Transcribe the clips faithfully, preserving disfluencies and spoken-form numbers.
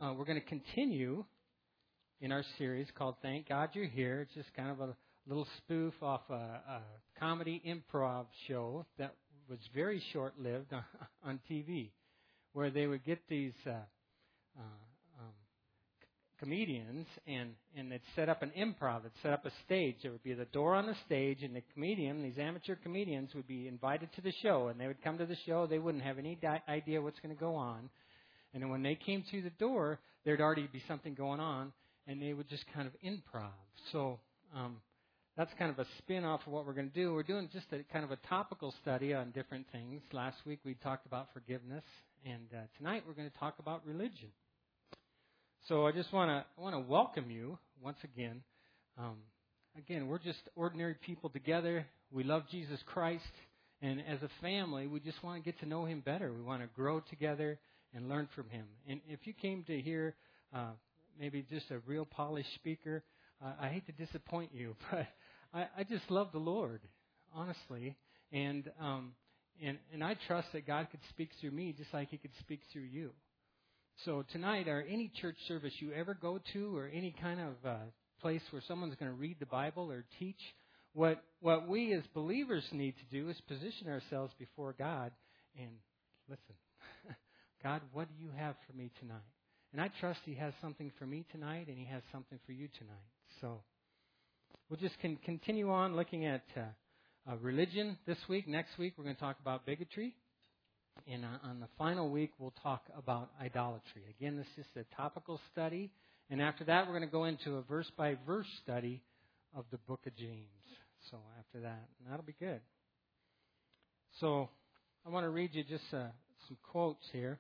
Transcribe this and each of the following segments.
uh, we're going to continue in our series called Thank God You're Here. It's just kind of a little spoof off a, a comedy improv show that was very short-lived on, on T V, where they would get these uh, uh, um, c- comedians and, and they'd set up an improv. They'd set up a stage. There would be the door on the stage, and the comedian, these amateur comedians, would be invited to the show, and they would come to the show. They wouldn't have any di- idea what's going to go on. And then when they came through the door, there'd already be something going on, and they would just kind of improv. So um, that's kind of a spin-off of what we're going to do. We're doing just a kind of a topical study on different things. Last week we talked about forgiveness, and uh, tonight we're going to talk about religion. So I just want to want to welcome you once again. Um, again, we're just ordinary people together. We love Jesus Christ, and as a family, we just want to get to know Him better. We want to grow together and learn from Him. And if you came to hear uh, maybe just a real polished speaker, uh, I hate to disappoint you, but I, I just love the Lord, honestly. And, um, and and I trust that God could speak through me just like He could speak through you. So tonight, or any church service you ever go to, or any kind of uh, place where someone's going to read the Bible or teach, what what we as believers need to do is position ourselves before God and listen. God, what do you have for me tonight? And I trust He has something for me tonight, and He has something for you tonight. So we'll just can continue on looking at uh, uh, religion this week. Next week, we're going to talk about bigotry. And uh, on the final week, we'll talk about idolatry. Again, this is just a topical study. And after that, we're going to go into a verse-by-verse study of the book of James. So after that, and that'll be good. So I want to read you just uh, some quotes here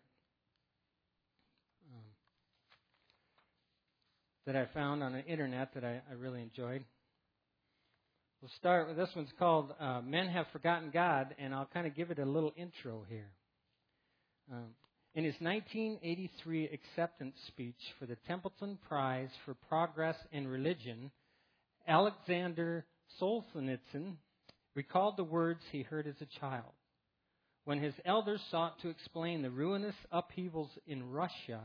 um, that I found on the internet that I, I really enjoyed. We'll start with this one's called uh, Men Have Forgotten God, and I'll kind of give it a little intro here. Um, in his nineteen eighty-three acceptance speech for the Templeton Prize for Progress in Religion, Alexander Solzhenitsyn recalled the words he heard as a child. When his elders sought to explain the ruinous upheavals in Russia,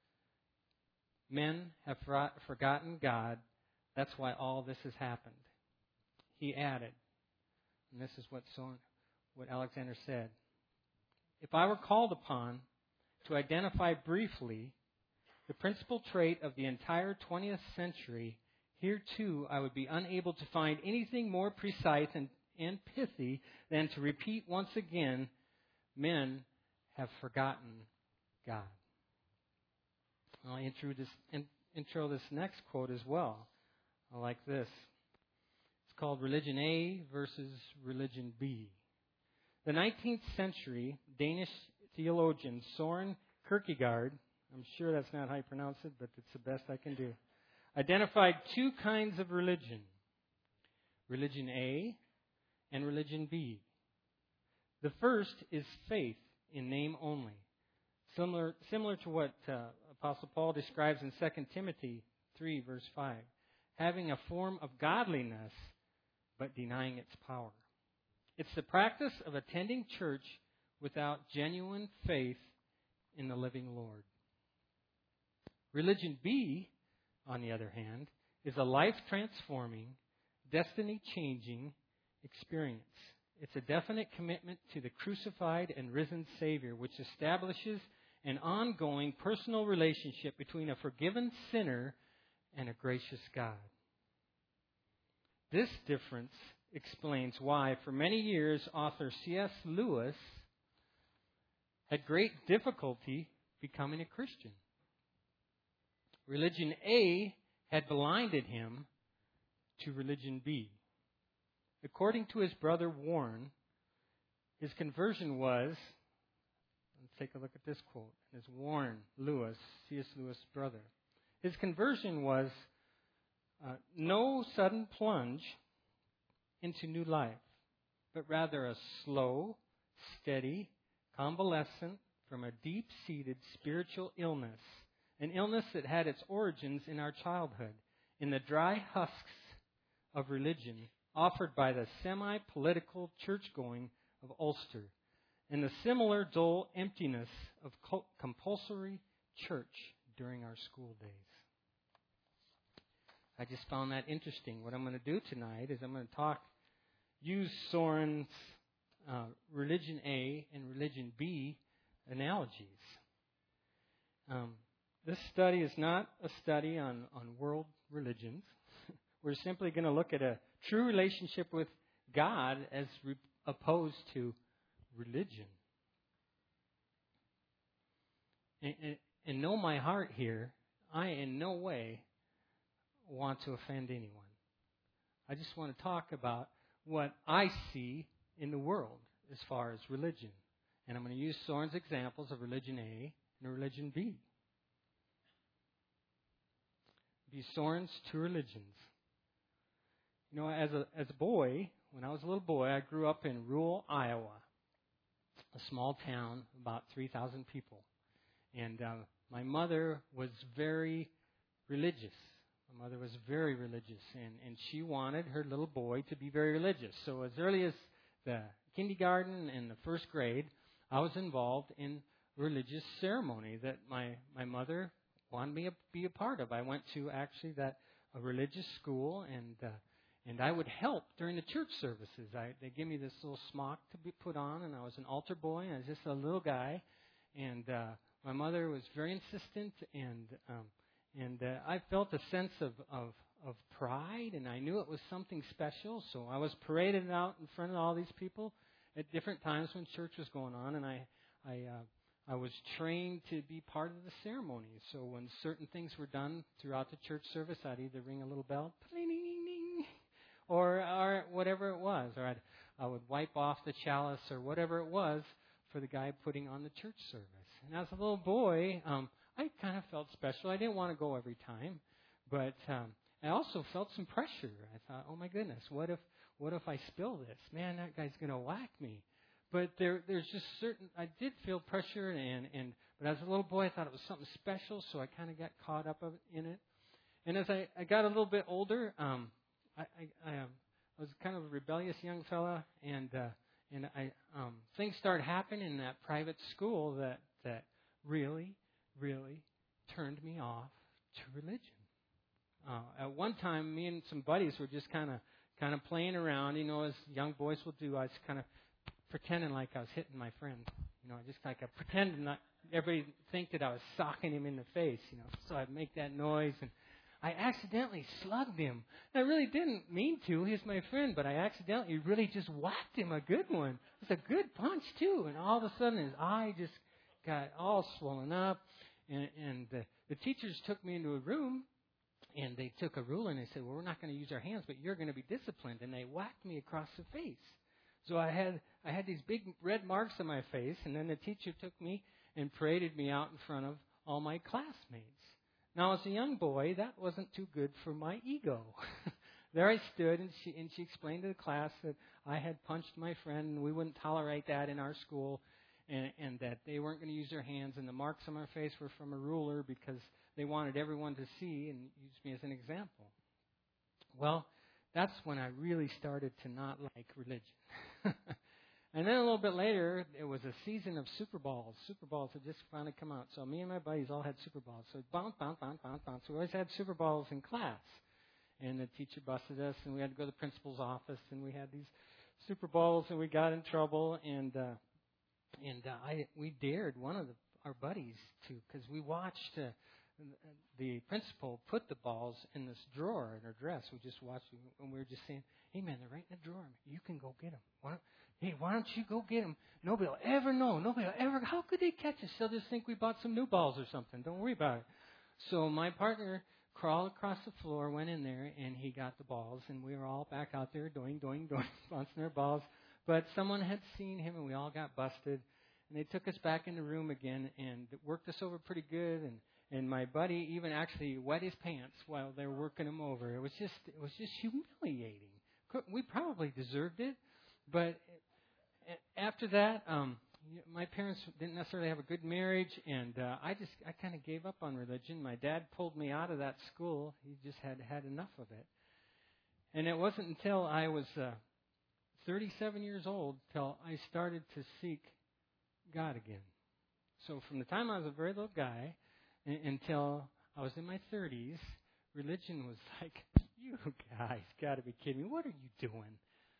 men have forgotten God. That's why all this has happened. He added, and this is what, so, what Alexander said, if I were called upon to identify briefly the principal trait of the entire twentieth century, here too I would be unable to find anything more precise and, and pithy than to repeat once again, men have forgotten God. I'll intro this, in, intro this next quote as well. I like this. It's called Religion A versus Religion B. The nineteenth century Danish theologian Soren Kierkegaard, I'm sure that's not how you pronounce it, but it's the best I can do, identified two kinds of religion, Religion A and Religion B. The first is faith in name only, similar similar to what uh, Apostle Paul describes in Second Timothy three, verse five, having a form of godliness but denying its power. It's the practice of attending church without genuine faith in the living Lord. Religion B, on the other hand, is a life-transforming, destiny-changing experience. It's a definite commitment to the crucified and risen Savior, which establishes an ongoing personal relationship between a forgiven sinner and a gracious God. This difference explains why, for many years, author C S Lewis had great difficulty becoming a Christian. Religion A had blinded him to Religion B. According to his brother Warren, his conversion was, let's take a look at this quote, it's Warren Lewis, C S Lewis' brother. His conversion was uh, no sudden plunge into new life, but rather a slow, steady convalescent from a deep-seated spiritual illness, an illness that had its origins in our childhood, in the dry husks of religion offered by the semi-political church-going of Ulster, and the similar dull emptiness of compulsory church during our school days. I just found that interesting. What I'm going to do tonight is I'm going to talk, use Soren's uh, Religion A and Religion B analogies. Um, this study is not a study on, on world religions. We're simply going to look at a true relationship with God as re- opposed to religion. And, and, and know my heart here, I in no way want to offend anyone. I just want to talk about what I see in the world as far as religion. And I'm going to use Soren's examples of Religion A and Religion B. Be Soren's two religions. You know, as a as a boy, when I was a little boy, I grew up in rural Iowa, a small town, about three thousand people. And uh, my mother was very religious. My mother was very religious, and, and she wanted her little boy to be very religious. So as early as the kindergarten and the first grade, I was involved in religious ceremony that my, my mother wanted me to be a part of. I went to actually that a religious school, and uh, and I would help during the church services. I, they gave me this little smock to be put on, and I was an altar boy, and I was just a little guy. And uh, my mother was very insistent, and um, and uh, I felt a sense of, of of pride, and I knew it was something special. So I was paraded out in front of all these people at different times when church was going on, and I I uh, I was trained to be part of the ceremony. So when certain things were done throughout the church service, I'd either ring a little bell, ding, or or whatever it was, or I'd, I would wipe off the chalice or whatever it was for the guy putting on the church service. And as a little boy, um, I kind of felt special. I didn't want to go every time, but um, I also felt some pressure. I thought, oh my goodness, what if what if I spill this? Man, that guy's going to whack me. But there, there's just certain. I did feel pressure, and and but as a little boy, I thought it was something special, so I kind of got caught up in it. And as I, I got a little bit older, um, I I, I, um, I was kind of a rebellious young fella, and uh, and I um, things started happening in that private school that that really, really turned me off to religion. Uh, at one time, me and some buddies were just kind of kind of playing around, you know, as young boys will do. I was kind of pretending like I was hitting my friend, you know, just like I pretended not everybody think that I was socking him in the face, you know. So I'd make that noise, and I accidentally slugged him. I really didn't mean to. He's my friend, but I accidentally really just whacked him a good one. It was a good punch too, and all of a sudden his eye just got all swollen up, and, and the, the teachers took me into a room. And they took a ruler and they said, well, we're not going to use our hands, but you're going to be disciplined. And they whacked me across the face. So I had I had these big red marks on my face, and then the teacher took me and paraded me out in front of all my classmates. Now, as a young boy, that wasn't too good for my ego. There I stood, and she, and she explained to the class that I had punched my friend, and we wouldn't tolerate that in our school, and, and that they weren't going to use their hands, and the marks on my face were from a ruler because they wanted everyone to see and use me as an example. Well, that's when I really started to not like religion. And then a little bit later, it was a season of Super Bowls. Super Bowls had just finally come out. So me and my buddies all had Super Bowls. So bounce, bounce, bounce, bounce, bounce. We always had Super Bowls in class. And the teacher busted us, and we had to go to the principal's office, and we had these Super Bowls, and we got in trouble. And uh, and uh, I we dared one of the, our buddies to, because we watched uh, the principal put the balls in this drawer in her dress. We just watched, and we were just saying, hey, man, they're right in the drawer. You can go get them. Why don't, hey, why don't you go get them? Nobody will ever know. Nobody will ever. How could they catch us? They'll just think we bought some new balls or something. Don't worry about it. So my partner crawled across the floor, went in there, and he got the balls, and we were all back out there doing, doing, doing, bouncing our balls. But someone had seen him, and we all got busted. And they took us back in the room again and worked us over pretty good. And And my buddy even actually wet his pants while they were working him over. It was just, it was just humiliating. We probably deserved it, but after that, um, my parents didn't necessarily have a good marriage, and uh, I just, I kind of gave up on religion. My dad pulled me out of that school. He just had had enough of it. And it wasn't until I was uh, thirty-seven years old till I started to seek God again. So from the time I was a very little guy, And, until I was in my thirties, religion was like, you guys got to be kidding me. What are you doing?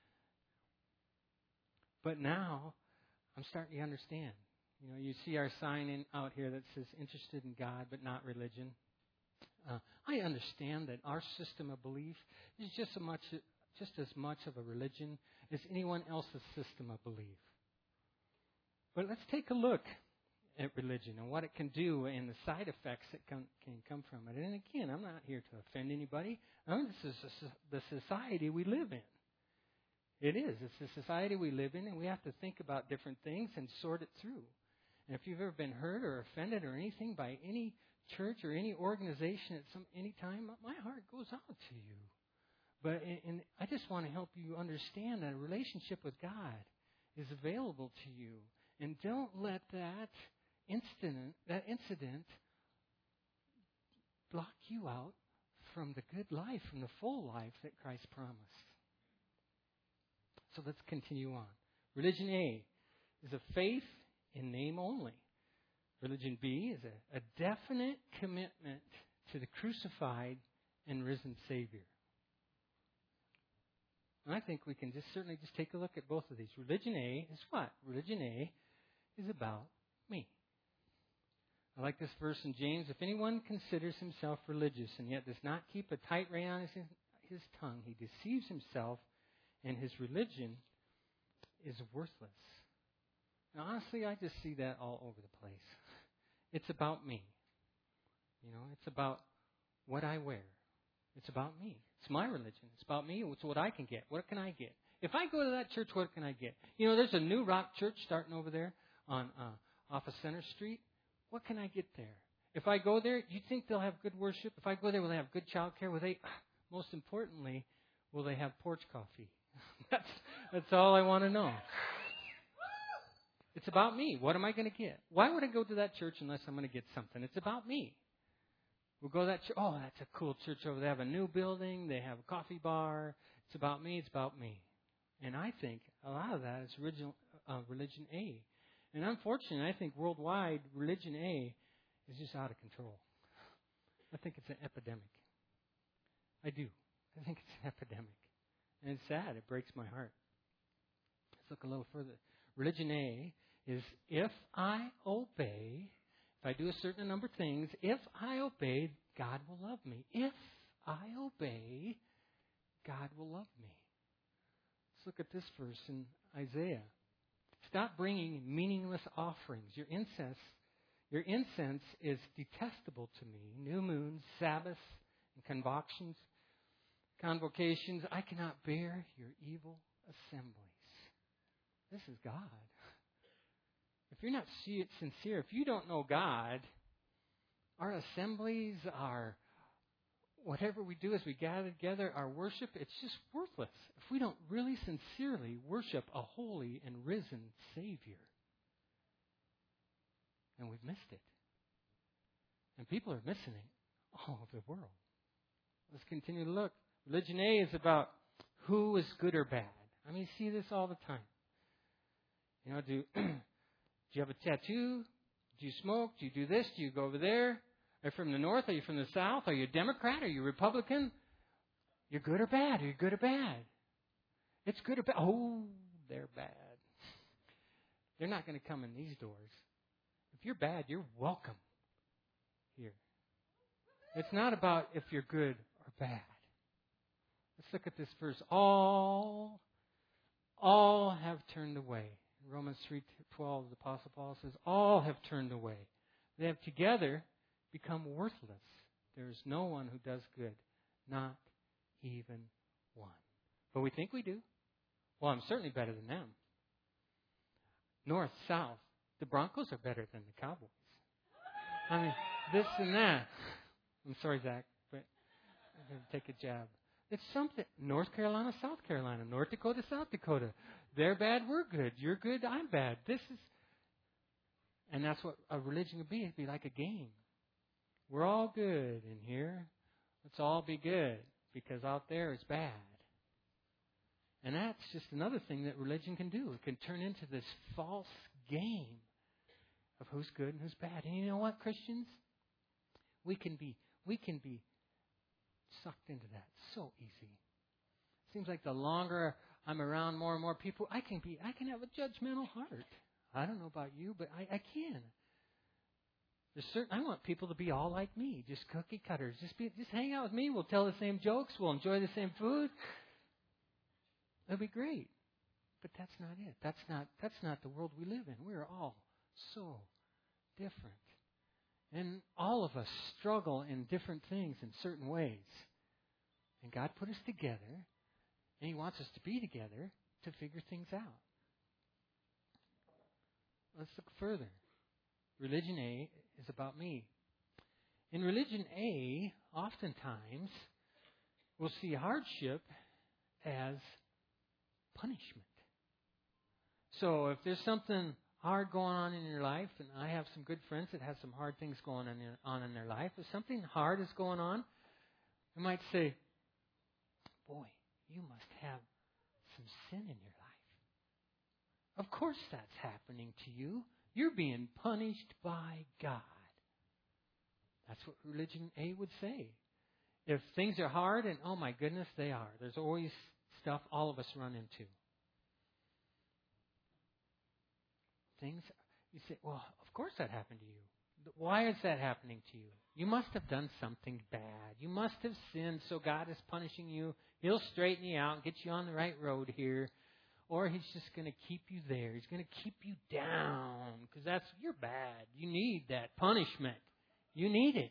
But now, I'm starting to understand. You know, you see our sign in, out here that says interested in God but not religion. Uh, I understand that our system of belief is just as much, just as much of a religion as anyone else's system of belief. But let's take a look at religion and what it can do and the side effects that can, can come from it. And again, I'm not here to offend anybody. I mean, this is the society we live in. It is. It's the society we live in, and we have to think about different things and sort it through. And if you've ever been hurt or offended or anything by any church or any organization at some any time, my heart goes out to you. But and I just want to help you understand that a relationship with God is available to you, and don't let that incident that incident block you out from the good life, from the full life that Christ promised. So let's continue on. Religion A is a faith in name only. Religion B is a, a definite commitment to the crucified and risen Savior. And I think we can just certainly just take a look at both of these. Religion A is what? Religion A is about me. I like this verse in James. If anyone considers himself religious and yet does not keep a tight rein on his, his tongue, he deceives himself, and his religion is worthless. And honestly, I just see that all over the place. It's about me. You know, it's about what I wear. It's about me. It's my religion. It's about me. It's what I can get. What can I get? If I go to that church, what can I get? You know, there's a new rock church starting over there on uh, off of Center Street. What can I get there? If I go there, you think they'll have good worship? If I go there, will they have good child care? Will they, most importantly, will they have porch coffee? that's that's all I want to know. It's about me. What am I going to get? Why would I go to that church unless I'm going to get something? It's about me. We'll go to that church. Oh, that's a cool church over there. They have a new building. They have a coffee bar. It's about me. It's about me. And I think a lot of that is original, uh, religion A. And unfortunately, I think worldwide, religion A is just out of control. I think it's an epidemic. I do. I think it's an epidemic. And it's sad. It breaks my heart. Let's look a little further. Religion A is if I obey, if I do a certain number of things, if I obey, God will love me. If I obey, God will love me. Let's look at this verse in Isaiah. Stop bringing meaningless offerings. Your incense, your incense is detestable to me. New moons, Sabbaths, and convocations, convocations. I cannot bear your evil assemblies. This is God. If you're not sincere, if you don't know God, our assemblies, our whatever we do as we gather together, our worship, it's just worthless if we don't really sincerely worship a holy and risen Savior. And we've missed it. And people are missing it all over the world. Let's continue to look. Religion A is about who is good or bad. I mean, you see this all the time. You know, do, do you have a tattoo? Do you smoke? Do you do this? Do you go over there? Are you from the north? Are you from the south? Are you a Democrat? Are you a Republican? You're good or bad? Are you good or bad? It's good or bad. Oh, they're bad. They're not going to come in these doors. If you're bad, you're welcome here. It's not about if you're good or bad. Let's look at this verse. All, all have turned away. Romans three twelve, the Apostle Paul says, all have turned away. They have together become worthless. There is no one who does good, not even one. But we think we do. Well, I'm certainly better than them. North, south, the Broncos are better than the Cowboys. I mean, this and that. I'm sorry, Zach, but I'm going to take a jab. It's something. North Carolina, South Carolina, North Dakota, South Dakota. They're bad, we're good. You're good, I'm bad. This is, and that's what a religion would be. It'd be like a game. We're all good in here. Let's all be good because out there is bad. And that's just another thing that religion can do. It can turn into this false game of who's good and who's bad. And you know what, Christians? We can be, we can be sucked into that so easy. Seems like the longer I'm around more and more people, I can be, I can have a judgmental heart. I don't know about you, but I, I can. There's certain, I want people to be all like me, just cookie cutters. Just be, just hang out with me. We'll tell the same jokes. We'll enjoy the same food. It'll be great. But that's not it. That's not, that's not the world we live in. We're all so different. And all of us struggle in different things in certain ways. And God put us together, and He wants us to be together to figure things out. Let's look further. Religion A is about me. In religion A, oftentimes, we'll see hardship as punishment. So if there's something hard going on in your life, and I have some good friends that have some hard things going on in their life, if something hard is going on, you might say, boy, you must have some sin in your life. Of course that's happening to you. You're being punished by God. That's what religion A would say. If things are hard, and oh my goodness, they are. There's always stuff all of us run into. Things, you say, well, of course that happened to you. Why is that happening to you? You must have done something bad. You must have sinned, so God is punishing you. He'll straighten you out and get you on the right road here. Or He's just going to keep you there. He's going to keep you down because that's, you're bad. You need that punishment. You need it.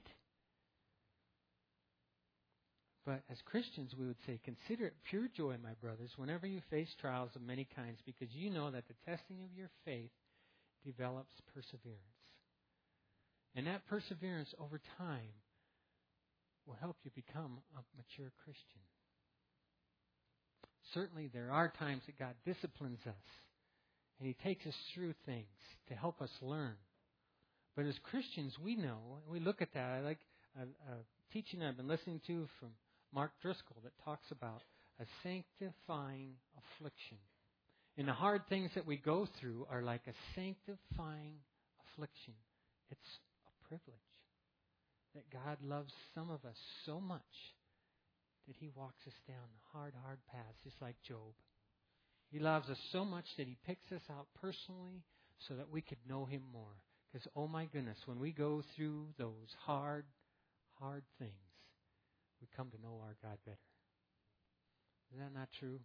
But as Christians, we would say, consider it pure joy, my brothers, whenever you face trials of many kinds, because you know that the testing of your faith develops perseverance. And that perseverance over time will help you become a mature Christian. Certainly there are times that God disciplines us and He takes us through things to help us learn. But as Christians, we know, and we look at that. I like a, a teaching I've been listening to from Mark Driscoll that talks about a sanctifying affliction. And the hard things that we go through are like a sanctifying affliction. It's a privilege that God loves some of us so much that He walks us down hard, hard paths, just like Job. He loves us so much that He picks us out personally so that we could know Him more. Because, oh my goodness, when we go through those hard, hard things, we come to know our God better. Is that not true?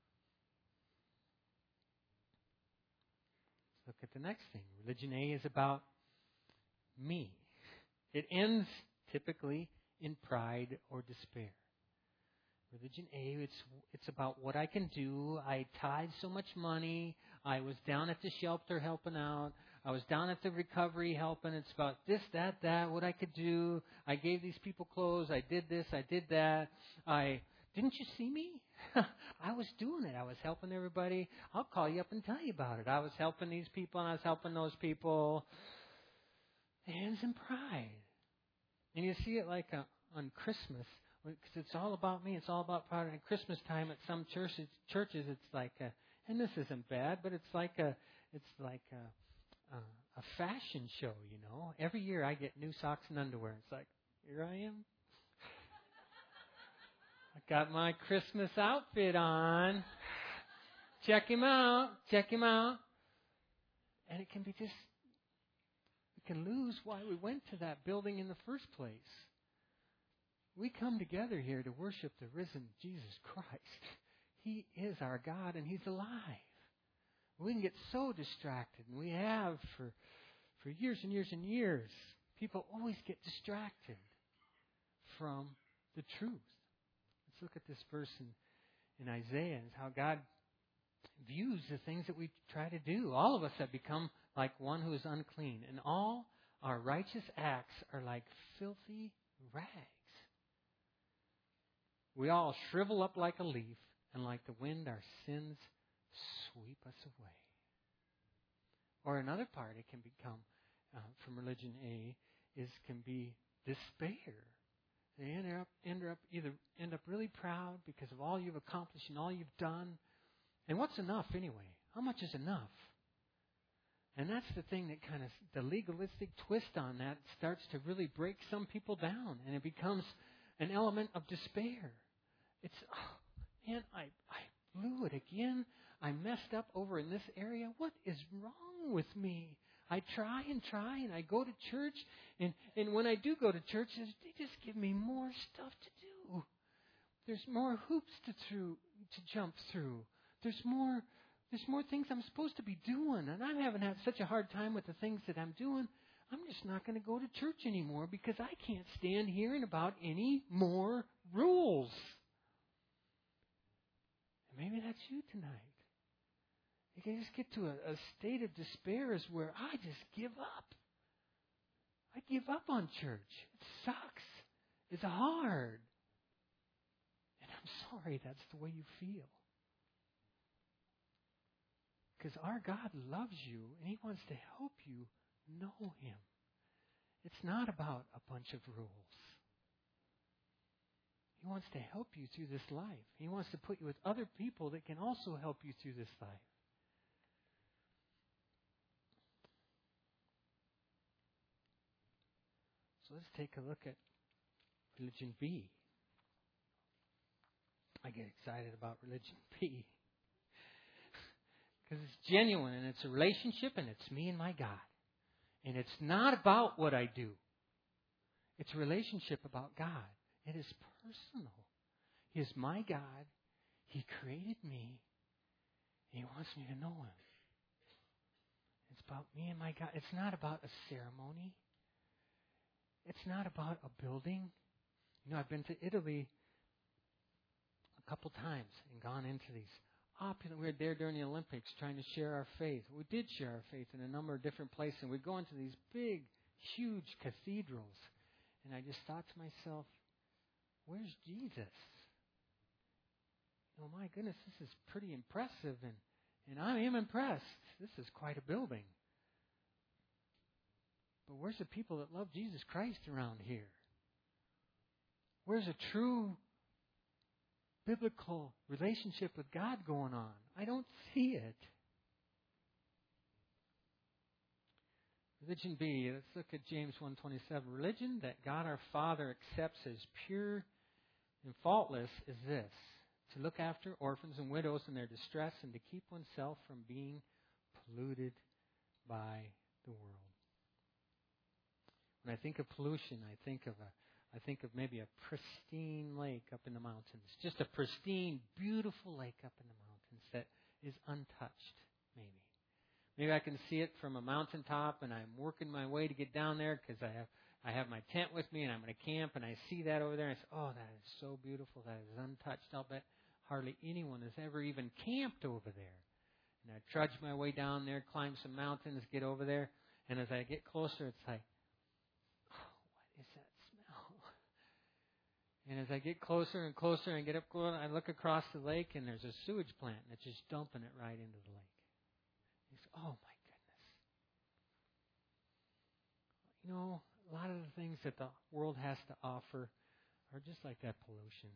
Let's look at the next thing. Religion A is about me. It ends typically in pride or despair. Religion A, it's it's about what I can do. I tithe so much money. I was down at the shelter helping out. I was down at the recovery helping. It's about this, that, that, what I could do. I gave these people clothes. I did this. I did that. I didn't you see me? I was doing it. I was helping everybody. I'll call you up and tell you about it. I was helping these people and I was helping those people. It ends in pride. And you see it like a, on Christmas. Because it's all about me. It's all about pride. At Christmas time, at some churches, churches, it's like, a, and this isn't bad, but it's like a, it's like a, a, a fashion show. You know, every year I get new socks and underwear. It's like, here I am. I got my Christmas outfit on. Check him out. Check him out. And it can be just, we can lose why we went to that building in the first place. We come together here to worship the risen Jesus Christ. He is our God and He's alive. We can get so distracted, and we have for, for years and years and years. People always get distracted from the truth. Let's look at this verse in, in Isaiah and how God views the things that we try to do. All of us have become like one who is unclean, and all our righteous acts are like filthy rags. We all shrivel up like a leaf, and like the wind, our sins sweep us away. Or another part it can become uh, from religion A is can be despair. They end up, end up either end up really proud because of all you've accomplished and all you've done. And what's enough anyway? How much is enough? And that's the thing that kind of, the legalistic twist on that starts to really break some people down. And it becomes an element of despair. It's, oh, man, I, I blew it again. I messed up over in this area. What is wrong with me? I try and try, and I go to church, and, and when I do go to church, they just give me more stuff to do. There's more hoops to through to jump through. There's more there's more things I'm supposed to be doing, and I'm having had such a hard time with the things that I'm doing. I'm just not going to go to church anymore because I can't stand hearing about any more rules. And maybe that's you tonight. You can just get to a, a state of despair is where I just give up. I give up on church. It sucks. It's hard. And I'm sorry that's the way you feel. Because our God loves you and He wants to help you know Him. It's not about a bunch of rules. He wants to help you through this life. He wants to put you with other people that can also help you through this life. So let's take a look at religion B. I get excited about religion B. Because it's genuine and it's a relationship and it's me and my God. And it's not about what I do. It's a relationship about God. It is personal. He is my God. He created me. And He wants me to know Him. It's about me and my God. It's not about a ceremony. It's not about a building. You know, I've been to Italy a couple times and gone into these opulent. We were there during the Olympics trying to share our faith. We did share our faith in a number of different places. And we'd go into these big, huge cathedrals. And I just thought to myself, where's Jesus? Oh my goodness, this is pretty impressive. And, and I am impressed. This is quite a building. But where's the people that love Jesus Christ around here? Where's a true biblical relationship with God going on? I don't see it. Religion B, let's look at James one twenty-seven. Religion that God our Father accepts as pure and faultless is this: to look after orphans and widows in their distress and to keep oneself from being polluted by the world. When I think of pollution, I think of a I think of maybe a pristine lake up in the mountains. Just a pristine, beautiful lake up in the mountains that is untouched, maybe. Maybe I can see it from a mountaintop and I'm working my way to get down there because I have I have my tent with me and I'm going to camp and I see that over there and I say, oh, that is so beautiful. That is untouched. I'll bet hardly anyone has ever even camped over there. And I trudge my way down there, climb some mountains, get over there. And as I get closer, it's like, is that smell? And as I get closer and closer and get up close, I look across the lake and there's a sewage plant and it's just dumping it right into the lake. It's, oh my goodness. You know, a lot of the things that the world has to offer are just like that pollution.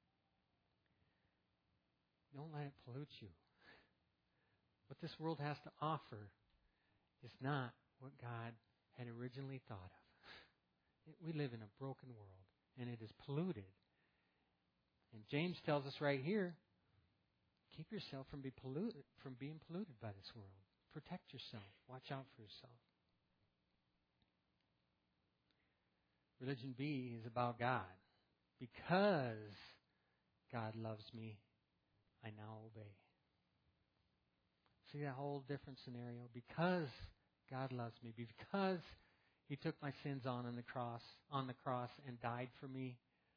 Don't let it pollute you. What this world has to offer is not what God had originally thought of. We live in a broken world, and it is polluted. And James tells us right here, keep yourself from, be polluted, from being polluted by this world. Protect yourself. Watch out for yourself. Religion B is about God. Because God loves me, I now obey. See that whole different scenario? Because God loves me, because He took my sins on on the cross, on the cross and died for me,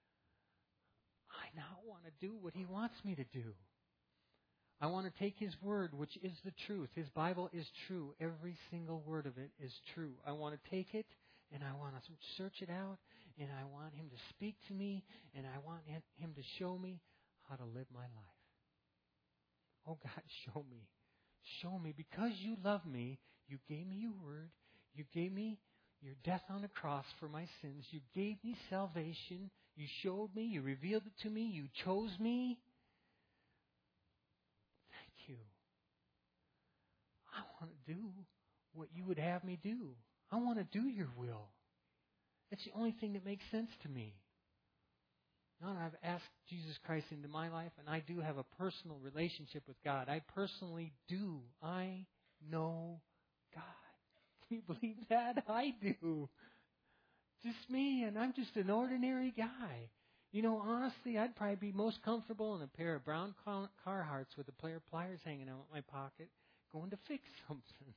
I now want to do what He wants me to do. I want to take His word, which is the truth. His Bible is true. Every single word of it is true. I want to take it and I want to search it out and I want Him to speak to me and I want Him to show me how to live my life. Oh God, show me. Show me. Because You love me, You gave me Your word. You gave me Your death on the cross for my sins. You gave me salvation. You showed me. You revealed it to me. You chose me. Thank You. I want to do what you would have me do. I want to do your will. It's the only thing that makes sense to me. Now that I've asked Jesus Christ into my life, and I do have a personal relationship with God. I personally do. I know God. Can you believe that? I do. Just me, and I'm just an ordinary guy. You know, honestly, I'd probably be most comfortable in a pair of brown Carhartts with a pair of pliers hanging out in my pocket, going to fix something.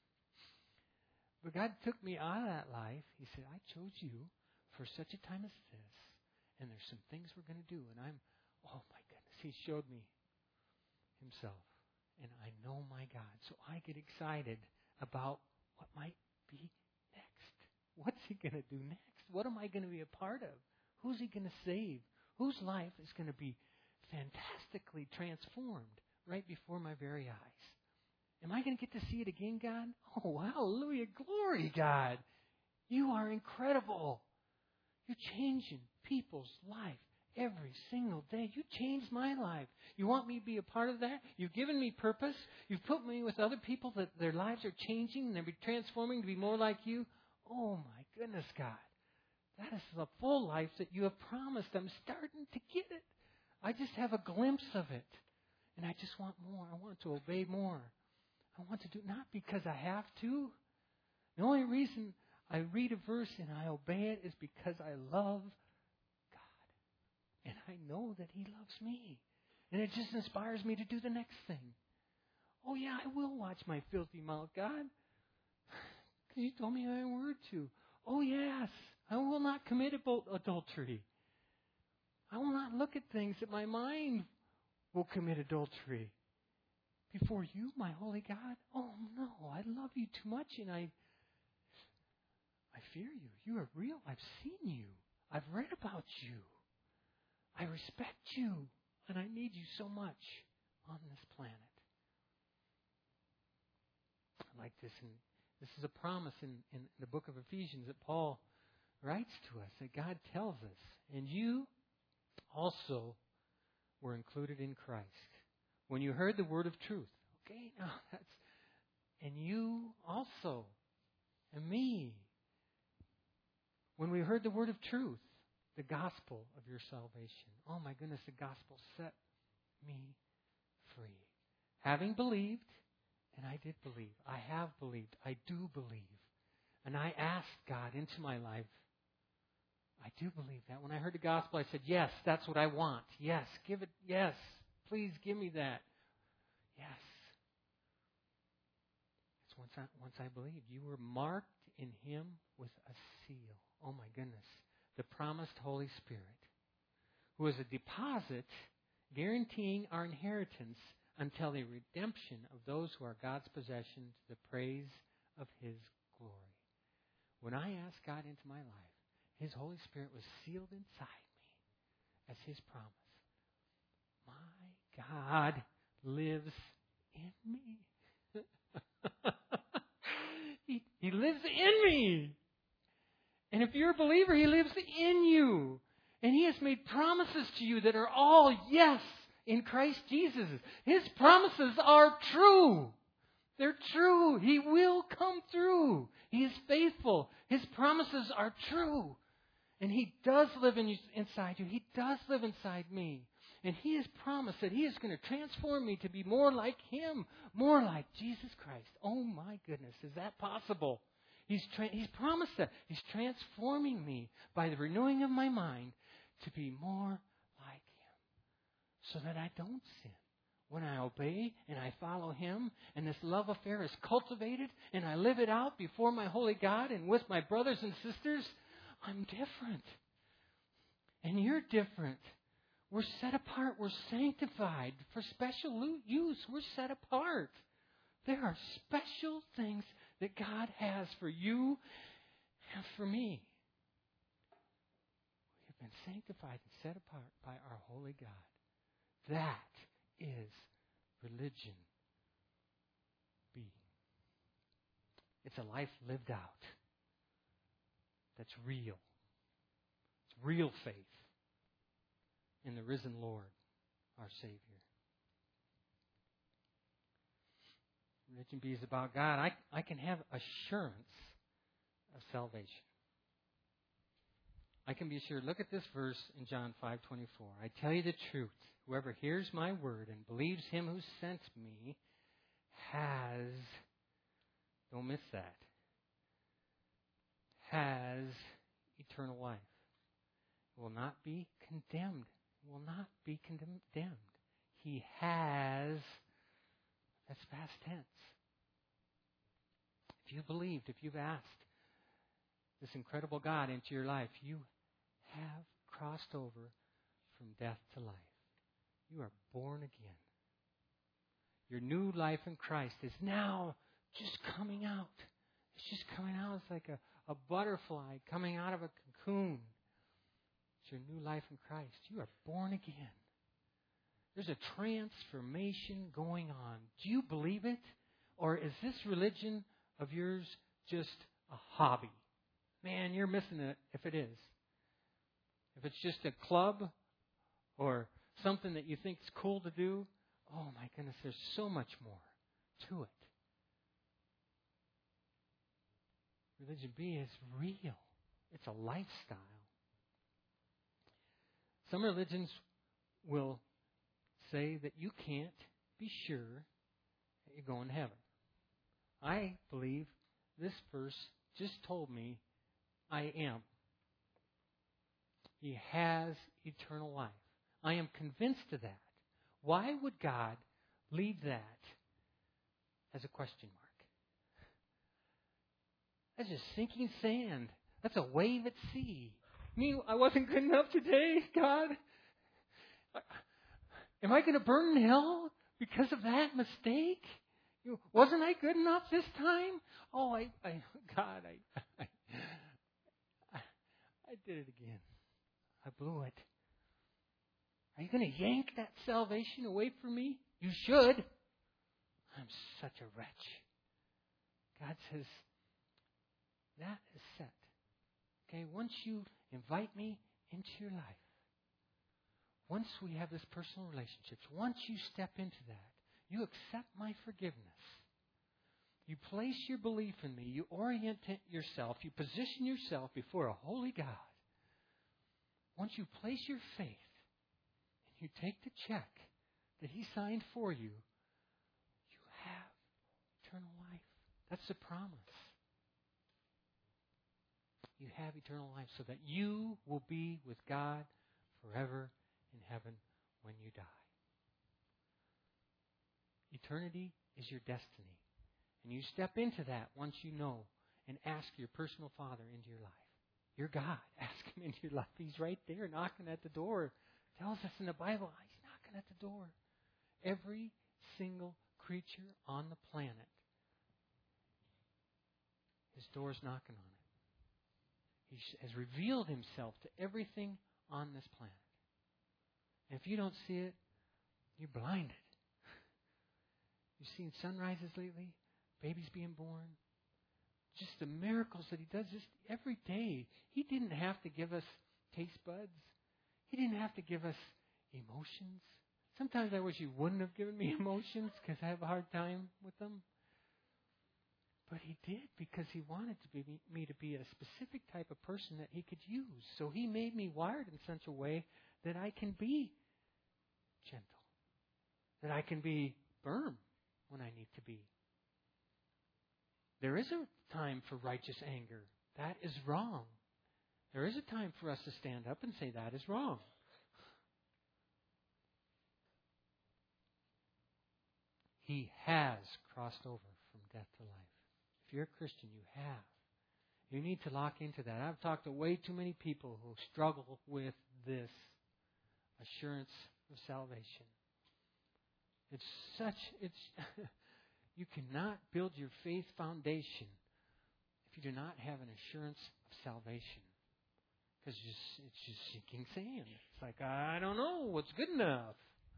But God took me out of that life. He said, I chose you for such a time as this, and there's some things we're going to do. And I'm, oh my goodness, He showed me Himself. And I know my God. So I get excited about what might be next. What's He going to do next? What am I going to be a part of? Who's He going to save? Whose life is going to be fantastically transformed right before my very eyes? Am I going to get to see it again, God? Oh, hallelujah. Glory, God. You are incredible. You're changing people's life every single day. You changed my life. You want me to be a part of that? You've given me purpose. You've put me with other people that their lives are changing and they're transforming to be more like you. Oh, my goodness, God. That is the full life that you have promised. I'm starting to get it. I just have a glimpse of it. And I just want more. I want to obey more. I want to do, not because I have to. The only reason I read a verse and I obey it is because I love God. And I know that He loves me. And it just inspires me to do the next thing. Oh yeah, I will watch my filthy mouth, God. Because You told me I word to. Oh yes, I will not commit adultery. I will not look at things that my mind will commit adultery. Before You, my holy God? Oh no, I love You too much and I I fear You. You are real. I've seen You. I've read about You. I respect You. And I need You so much on this planet. I like this. And this is a promise in, in the book of Ephesians that Paul writes to us, that God tells us, and you also were included in Christ when you heard the word of truth. Okay, now that's, and you also, and me, when we heard the word of truth, the gospel of your salvation. Oh my goodness, the gospel set me free. Having believed, and I did believe, I have believed, I do believe, and I asked God into my life. I do believe that. When I heard the gospel, I said, yes, that's what I want. Yes, give it, yes, please give me that. Yes. It's once I, once I believed. You were marked in Him with a seal. Oh my goodness. The promised Holy Spirit, who is a deposit guaranteeing our inheritance until the redemption of those who are God's possession to the praise of His glory. When I asked God into my life, His Holy Spirit was sealed inside me as His promise. My God lives in me. he, he lives in me. And if you're a believer, He lives in you. And He has made promises to you that are all yes in Christ Jesus. His promises are true. They're true. He will come through. He is faithful. His promises are true. And He does live in you, inside you. He does live inside me. And He has promised that He is going to transform me to be more like Him, more like Jesus Christ. Oh my goodness, is that possible? He's, tra- he's promised that. He's transforming me by the renewing of my mind to be more like Him so that I don't sin. When I obey and I follow Him and this love affair is cultivated and I live it out before my holy God and with my brothers and sisters, I'm different. And you're different. We're set apart. We're sanctified for special use. We're set apart. There are special things that God has for you and for me. We have been sanctified and set apart by our holy God. That is religion being. It's a life lived out that's real. It's real faith in the risen Lord, our Savior. Religion B is about God. I, I can have assurance of salvation. I can be assured. Look at this verse in John five twenty-four. I tell you the truth. Whoever hears my word and believes him who sent me has, don't miss that, has eternal life. Will not be condemned. Will not be condemned. He has, that's past tense. If you believed, if you've asked this incredible God into your life, you have crossed over from death to life. You are born again. Your new life in Christ is now just coming out. It's just coming out. It's like a, a butterfly coming out of a cocoon. It's your new life in Christ. You are born again. There's a transformation going on. Do you believe it? Or is this religion of yours just a hobby? Man, you're missing it if it is. If it's just a club or something that you think is cool to do, oh my goodness, there's so much more to it. Religion B is real. It's a lifestyle. Some religions will say that you can't be sure that you're going to heaven. I believe this verse just told me I am. He has eternal life. I am convinced of that. Why would God leave that as a question mark? That's just sinking sand. That's a wave at sea. I mean, I wasn't good enough today, God. Am I going to burn in hell because of that mistake? Wasn't I good enough this time? Oh, I, I God, I, I, I, I did it again. I blew it. Are you going to yank that salvation away from me? You should. I'm such a wretch. God says, that is set. Okay, once you invite me into your life, once we have this personal relationship, once you step into that, you accept my forgiveness. You place your belief in me. You orient yourself. You position yourself before a holy God. Once you place your faith and you take the check that He signed for you, you have eternal life. That's the promise. You have eternal life so that you will be with God forever in heaven when you die. Eternity is your destiny. And you step into that once you know and ask your personal Father into your life. Your God. Ask Him into your life. He's right there knocking at the door. It tells us in the Bible, He's knocking at the door. Every single creature on the planet, His door's knocking on it. He has revealed Himself to everything on this planet. And if you don't see it, you're blinded. You've seen sunrises lately, babies being born, just the miracles that He does just every day. He didn't have to give us taste buds. He didn't have to give us emotions. Sometimes I wish He wouldn't have given me emotions because I have a hard time with them. But He did because He wanted to be, me to be a specific type of person that He could use. So He made me wired in such a way that I can be gentle, that I can be firm when I need to be. There is a time for righteous anger. That is wrong. There is a time for us to stand up and say that is wrong. He has crossed over from death to life. If you're a Christian, you have. You need to lock into that. I've talked to way too many people who struggle with this assurance of salvation. It's such, it's, you cannot build your faith foundation if you do not have an assurance of salvation. Because it's just, it's just sinking sand. It's like, I don't know what's good enough.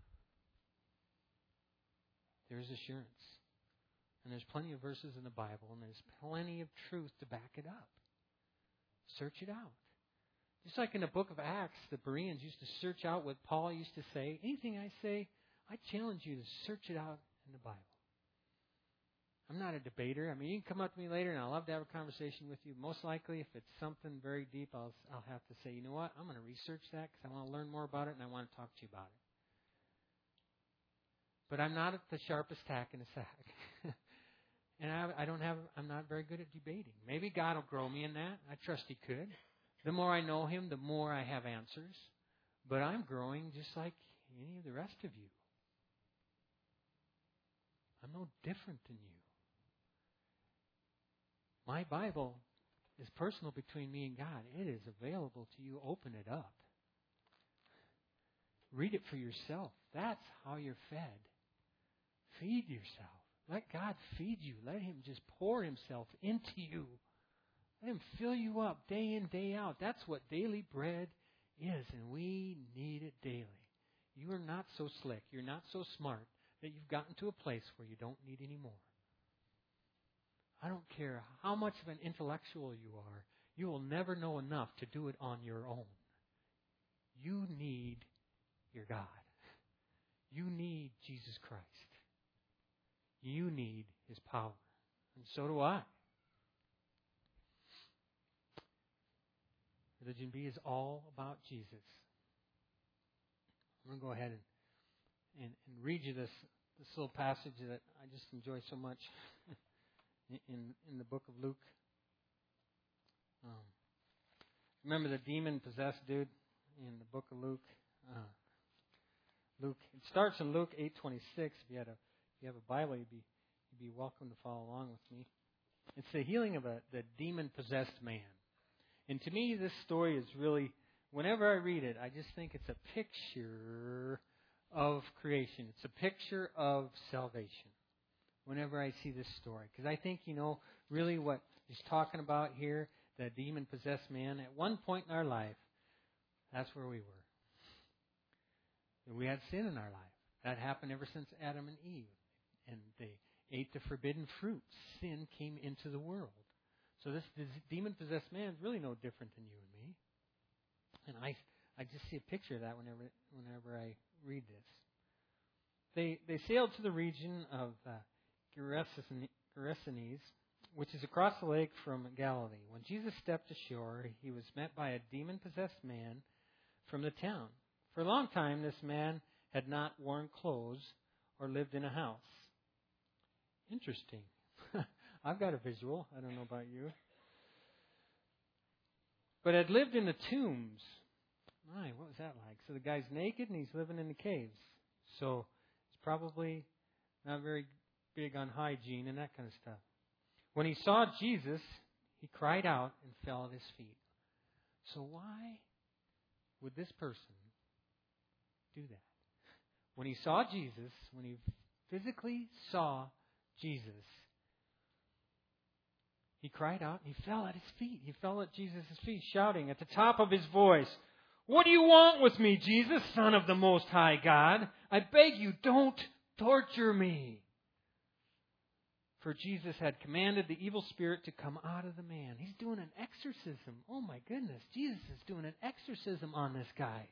There's assurance. And there's plenty of verses in the Bible, and there's plenty of truth to back it up. Search it out. Just like in the book of Acts, the Bereans used to search out what Paul used to say. Anything I say, I challenge you to search it out in the Bible. I'm not a debater. I mean, you can come up to me later, and I'll love to have a conversation with you. Most likely, if it's something very deep, I'll I'll have to say, you know what, I'm going to research that because I want to learn more about it, and I want to talk to you about it. But I'm not the sharpest tack in the sack. And I, I don't have, I'm not very good at debating. Maybe God will grow me in that. I trust He could. The more I know Him, the more I have answers. But I'm growing just like any of the rest of you. I'm no different than you. My Bible is personal between me and God. It is available to you. Open it up. Read it for yourself. That's how you're fed. Feed yourself. Let God feed you. Let Him just pour Himself into you. Let Him fill you up day in, day out. That's what daily bread is, and we need it daily. You are not so slick. You're not so smart that you've gotten to a place where you don't need any more. I don't care how much of an intellectual you are. You will never know enough to do it on your own. You need your God. You need Jesus Christ. You need His power. And so do I. Religion B is all about Jesus. I'm going to go ahead and, and, and read you this, this little passage that I just enjoy so much in, in the book of Luke. Um, remember the demon-possessed dude in the book of Luke? Uh, Luke. It starts in Luke eight twenty-six. If you had a If you have a Bible, you'd be you'd be welcome to follow along with me. It's the healing of a the demon-possessed man. And to me, this story is really, whenever I read it, I just think it's a picture of creation. It's a picture of salvation. Whenever I see this story. Because I think, you know, really what he's talking about here, the demon-possessed man, at one point in our life, that's where we were. We had sin in our life. That happened ever since Adam and Eve. And they ate the forbidden fruit. Sin came into the world. So this, this demon-possessed man is really no different than you and me. And I I just see a picture of that whenever whenever I read this. They they sailed to the region of uh, Gerasenes, which is across the lake from Galilee. When Jesus stepped ashore, He was met by a demon-possessed man from the town. For a long time, this man had not worn clothes or lived in a house. Interesting. I've got a visual. I don't know about you. But had lived in the tombs. My, what was that like? So the guy's naked and he's living in the caves. So he's probably not very big on hygiene and that kind of stuff. When he saw Jesus, he cried out and fell at His feet. So why would this person do that? When he saw Jesus, when he physically saw Jesus, he cried out and he fell at His feet. He fell at Jesus' feet, shouting at the top of his voice, "What do you want with me, Jesus, Son of the Most High God? I beg you, don't torture me." For Jesus had commanded the evil spirit to come out of the man. He's doing an exorcism. Oh my goodness, Jesus is doing an exorcism on this guy.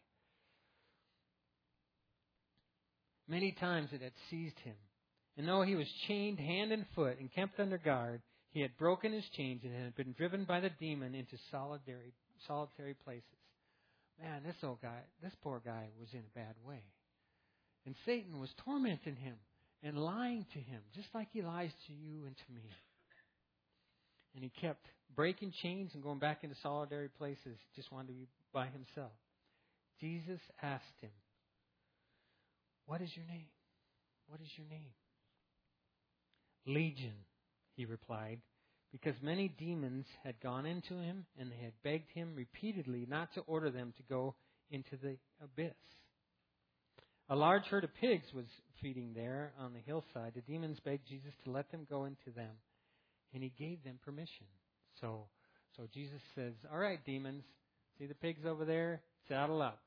Many times it had seized him. And though he was chained hand and foot and kept under guard, he had broken his chains and had been driven by the demon into solitary, solitary places. Man, this old guy, this poor guy was in a bad way. And Satan was tormenting him and lying to him, just like he lies to you and to me. And he kept breaking chains and going back into solitary places, just wanted to be by himself. Jesus asked him, "What is your name? What is your name?" "Legion," he replied, because many demons had gone into him and they had begged him repeatedly not to order them to go into the abyss. A large herd of pigs was feeding there on the hillside. The demons begged Jesus to let them go into them, and He gave them permission. So, so Jesus says, "All right, demons, see the pigs over there? Saddle up."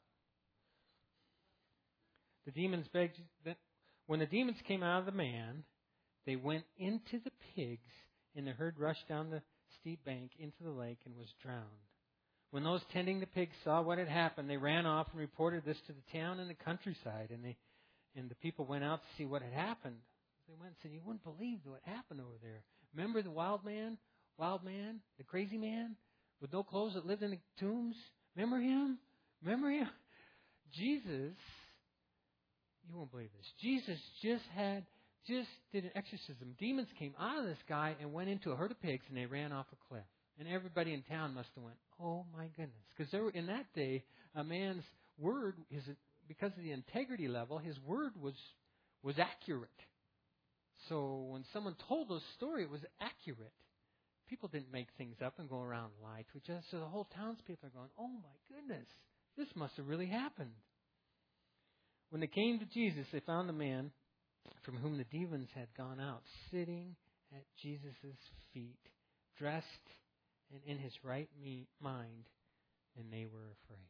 The demons begged. When the demons came out of the man, they went into the pigs, and the herd rushed down the steep bank into the lake and was drowned. When those tending the pigs saw what had happened, they ran off and reported this to the town and the countryside, and they and the people went out to see what had happened. They went and said, you wouldn't believe what happened over there. Remember the wild man, wild man, the crazy man with no clothes that lived in the tombs? Remember him? Remember him? Jesus, you won't believe this. Jesus just had, just did an exorcism. Demons came out of this guy and went into a herd of pigs and they ran off a cliff. And everybody in town must have went, oh my goodness. Because there were, in that day, a man's word, his, because of the integrity level, his word was was accurate. So when someone told a story, it was accurate. People didn't make things up and go around and lie to each other. So the whole townspeople are going, oh my goodness, this must have really happened. When they came to Jesus, they found the man from whom the demons had gone out, sitting at Jesus' feet, dressed and in his right me- mind, and they were afraid.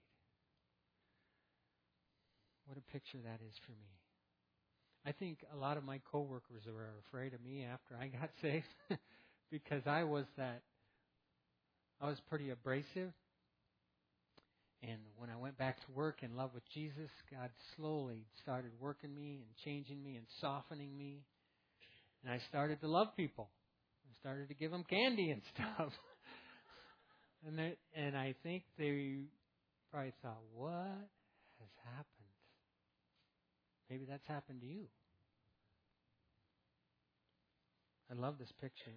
What a picture that is for me. I think a lot of my coworkers were afraid of me after I got saved because I was that, I was pretty abrasive. And when I went back to work in love with Jesus, God slowly started working me and changing me and softening me. And I started to love people. I started to give them candy and stuff. and they, and I think they probably thought, what has happened? Maybe that's happened to you. I love this picture.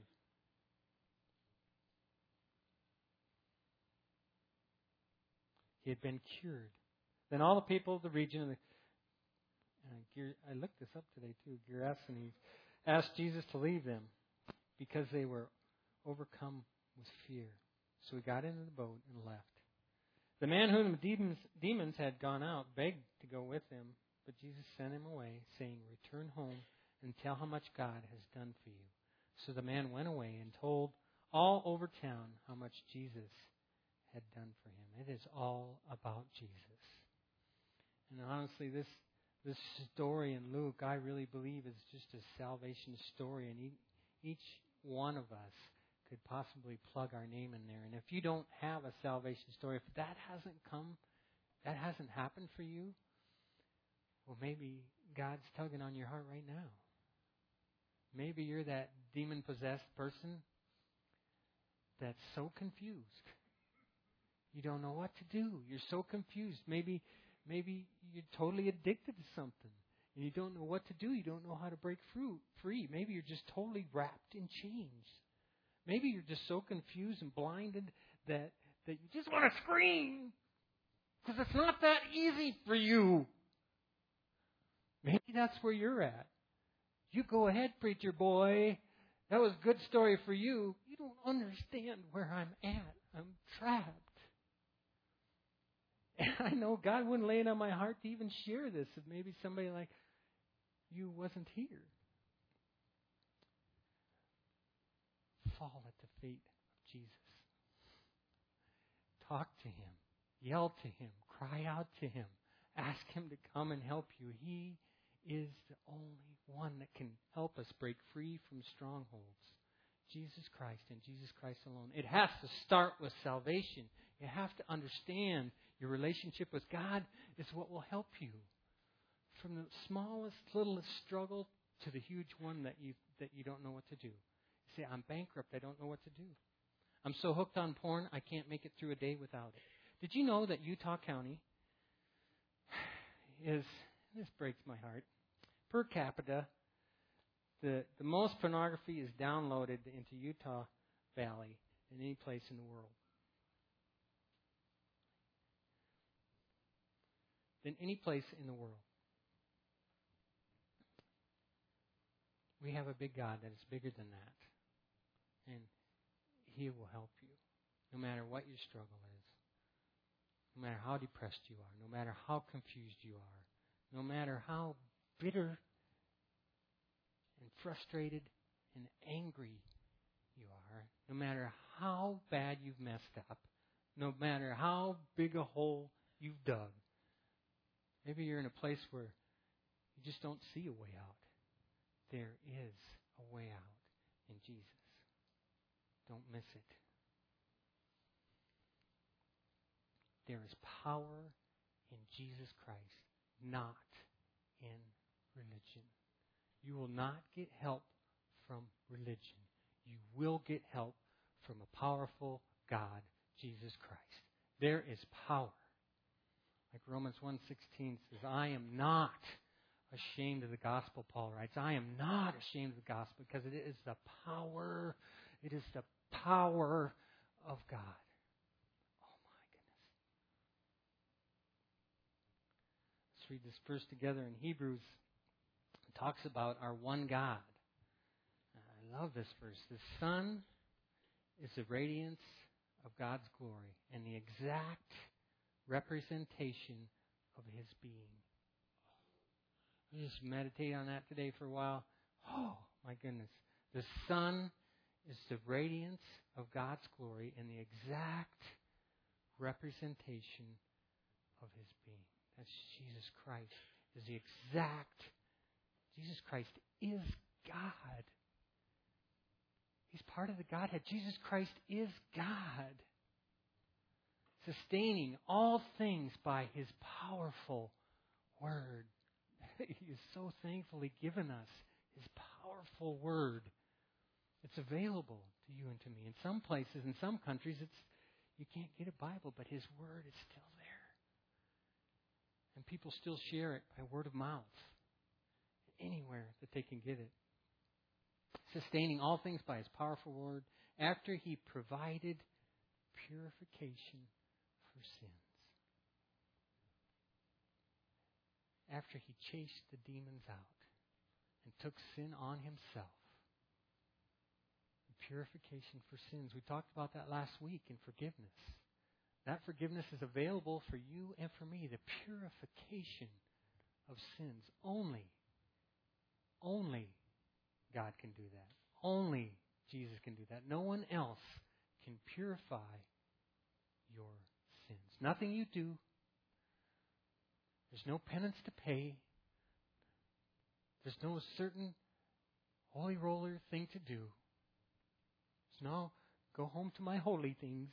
He had been cured. Then all the people of the region, of the, uh, I looked this up today too, Gerasenes, asked Jesus to leave them because they were overcome with fear. So he got into the boat and left. The man whom the demons, demons had gone out begged to go with him, but Jesus sent him away, saying, return home and tell how much God has done for you. So the man went away and told all over town how much Jesus had done for him. It is all about Jesus. And honestly, this this story in Luke, I really believe is just a salvation story, and each one of us could possibly plug our name in there. And if you don't have a salvation story, if that hasn't come, that hasn't happened for you, well, maybe God's tugging on your heart right now. Maybe you're that demon-possessed person that's so confused. You don't know what to do. You're so confused. Maybe, maybe you're totally addicted to something, and you don't know what to do. You don't know how to break free. Maybe you're just totally wrapped in chains. Maybe you're just so confused and blinded that, that you just want to scream because it's not that easy for you. Maybe that's where you're at. You go ahead, preacher boy. That was a good story for you. You don't understand where I'm at. I'm trapped. And I know God wouldn't lay it on my heart to even share this if maybe somebody like you wasn't here. Fall at the feet of Jesus. Talk to Him. Yell to Him. Cry out to Him. Ask Him to come and help you. He is the only one that can help us break free from strongholds. Jesus Christ and Jesus Christ alone. It has to start with salvation. You have to understand your relationship with God is what will help you. From the smallest, littlest struggle to the huge one that you that you don't know what to do. You say, I'm bankrupt. I don't know what to do. I'm so hooked on porn, I can't make it through a day without it. Did you know that Utah County is, this breaks my heart, per capita, the, the most pornography is downloaded into Utah Valley than any place in the world. Than any place in the world. We have a big God that is bigger than that. And He will help you. No matter what your struggle is. No matter how depressed you are. No matter how confused you are. No matter how bitter and frustrated and angry you are. No matter how bad you've messed up. No matter how big a hole you've dug. Maybe you're in a place where you just don't see a way out. There is a way out in Jesus. Don't miss it. There is power in Jesus Christ, not in religion. You will not get help from religion. You will get help from a powerful God, Jesus Christ. There is power. Like Romans one sixteen says, I am not ashamed of the gospel, Paul writes. I am not ashamed of the gospel because it is the power, it is the power of God. Oh my goodness. Let's read this verse together in Hebrews. It talks about our one God. I love this verse. The Son is the radiance of God's glory and the exact representation of His being. Just meditate on that today for a while. Oh, my goodness. The Son is the radiance of God's glory and the exact representation of His being. That's Jesus Christ. Is the exact. Jesus Christ is God. He's part of the Godhead. Jesus Christ is God. Sustaining all things by His powerful Word. He has so thankfully given us His powerful Word. It's available to you and to me. In some places, in some countries, it's you can't get a Bible, but His Word is still there. And people still share it by word of mouth. Anywhere that they can get it. Sustaining all things by His powerful Word, after He provided purification for sins. After He chased the demons out and took sin on Himself. Purification for sins. We talked about that last week in forgiveness. That forgiveness is available for you and for me. The purification of sins. Only, only God can do that. Only Jesus can do that. No one else can purify your sins. Nothing you do. There's no penance to pay. There's no certain holy roller thing to do. There's no go home to my holy things.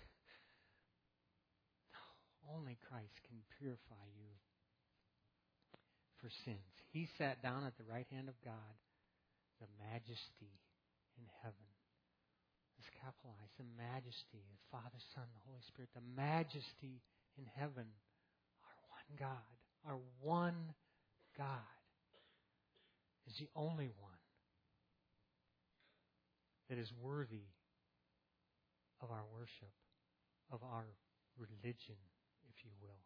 No, only Christ can purify you for sins. He sat down at the right hand of God, the majesty in heaven. It's capitalized, the majesty of Father, Son, the Holy Spirit, the majesty in heaven. God, our one God, is the only one that is worthy of our worship, of our religion, if you will.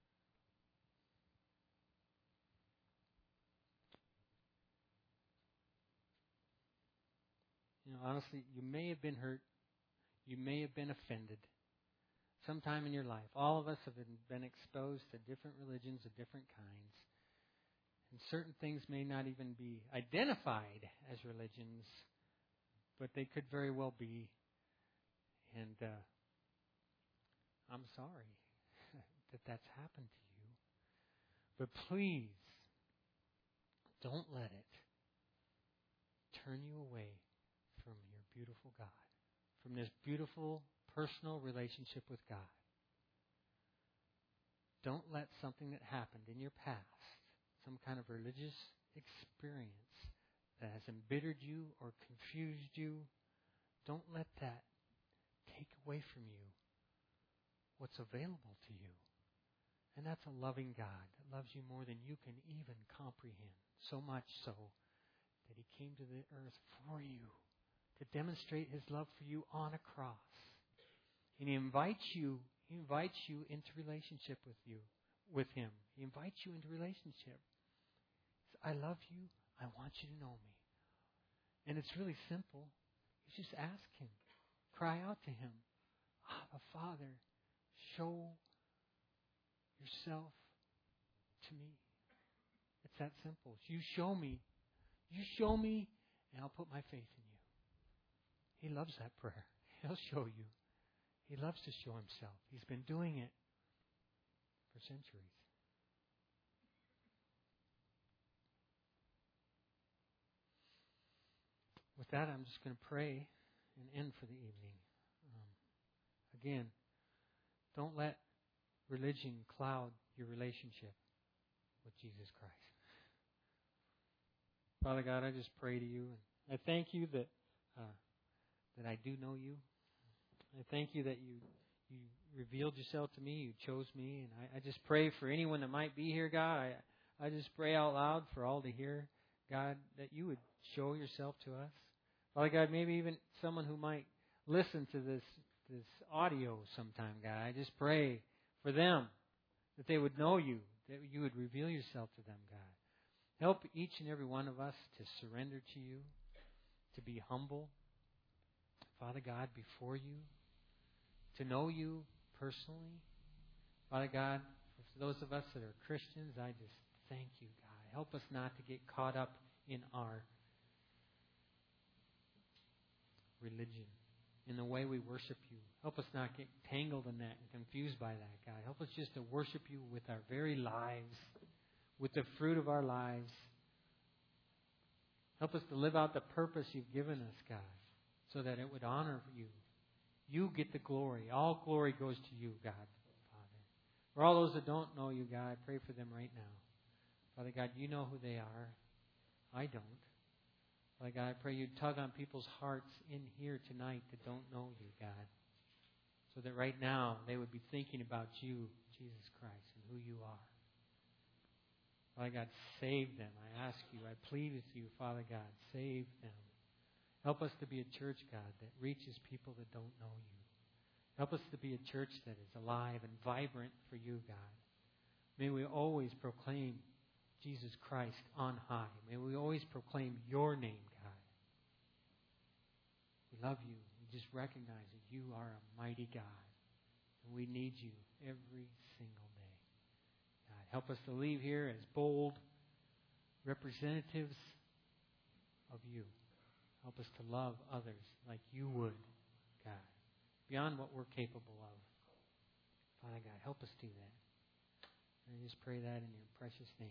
You know, honestly, you may have been hurt. You may have been offended. Sometime in your life, all of us have been, been exposed to different religions of different kinds. And certain things may not even be identified as religions, but they could very well be. And uh, I'm sorry that that's happened to you. But please, don't let it turn you away from your beautiful God, from this beautiful personal relationship with God. Don't let something that happened in your past, some kind of religious experience that has embittered you or confused you, don't let that take away from you what's available to you. And that's a loving God that loves you more than you can even comprehend. So much so that He came to the earth for you to demonstrate His love for you on a cross. And He invites you, He invites you into relationship with you, with Him. He invites you into relationship. He says, I love you. I want you to know me. And it's really simple. You just ask Him. Cry out to Him. Abba, Father, show yourself to me. It's that simple. You show me. You show me, and I'll put my faith in you. He loves that prayer. He'll show you. He loves to show Himself. He's been doing it for centuries. With that, I'm just going to pray and end for the evening. Um, again, don't let religion cloud your relationship with Jesus Christ. Father God, I just pray to you. And I thank you that uh, that I do know you. I thank you that you you revealed yourself to me. You chose me. And I, I just pray for anyone that might be here, God. I, I just pray out loud for all to hear, God, that you would show yourself to us. Father God, maybe even someone who might listen to this this audio sometime, God. I just pray for them that they would know you, that you would reveal yourself to them, God. Help each and every one of us to surrender to you, to be humble, Father God, before you, to know you personally. Father God, for those of us that are Christians, I just thank you, God. Help us not to get caught up in our religion, in the way we worship you. Help us not get tangled in that and confused by that, God. Help us just to worship you with our very lives, with the fruit of our lives. Help us to live out the purpose you've given us, God, so that it would honor you. You get the glory. All glory goes to you, God, Father. For all those that don't know you, God, I pray for them right now. Father God, you know who they are. I don't. Father God, I pray you tug on people's hearts in here tonight that don't know you, God, so that right now they would be thinking about you, Jesus Christ, and who you are. Father God, save them. I ask you, I plead with you, Father God, save them. Help us to be a church, God, that reaches people that don't know you. Help us to be a church that is alive and vibrant for you, God. May we always proclaim Jesus Christ on high. May we always proclaim your name, God. We love you. We just recognize that you are a mighty God. And we need you every single day. God, help us to leave here as bold representatives of you. Help us to love others like you would, God, beyond what we're capable of. Father God, help us do that. And I just pray that in your precious name.